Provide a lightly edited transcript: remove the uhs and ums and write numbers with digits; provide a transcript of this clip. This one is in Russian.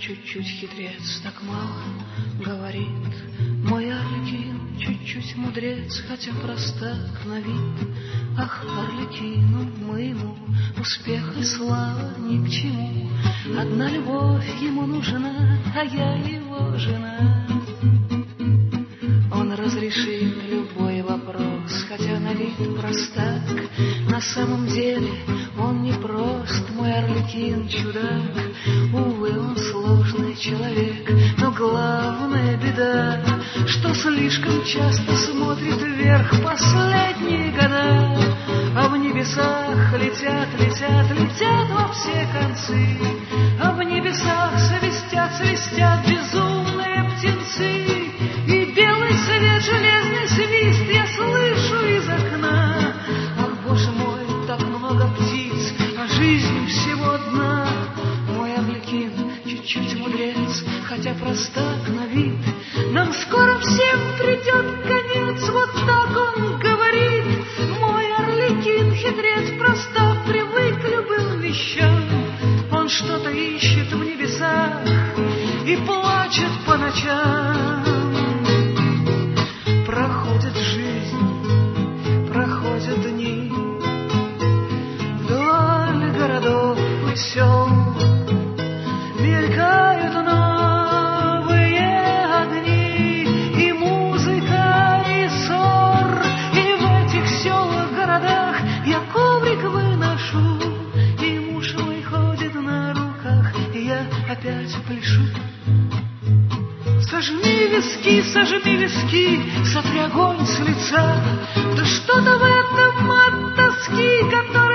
чуть-чуть хитрец, так мало говорит. Мой Арлекин чуть-чуть мудрец, хотя простак на вид. Ах, Арлекину моему успех и слава ни к чему. Одна любовь ему нужна, а я его жена. Он разрешит любой вопрос, хотя на вид простак. На самом деле он не прост, мой Арлекин чудак. Увы, он сложный человек, но главная беда, что слишком часто смотрит вверх последние года. А в небесах летят, летят, летят во все концы. А в небесах свистят, свистят безумные птенцы. И белый свет, железный свист я слышу из окна. Ах, Боже мой, так много птиц, а жизнь всего одна. Мой Арлекин чуть-чуть мудрец, хотя простак на вид. Нам скоро всем придет конец, вот так он говорит. Мой Арлекин хитрец, простак, привык к любым вещам. Он что-то ищет в небесах и плачет по ночам. Проходит жизнь, проходят дни, вдоль городов и сел мелькают новые огни, и музыка, и ссор. И в этих селах, городах я коврик выношу, и муж мой ходит на руках, и я опять пляшу. Сожми виски, сотри огонь с лица. Да что-то в этом от тоски, который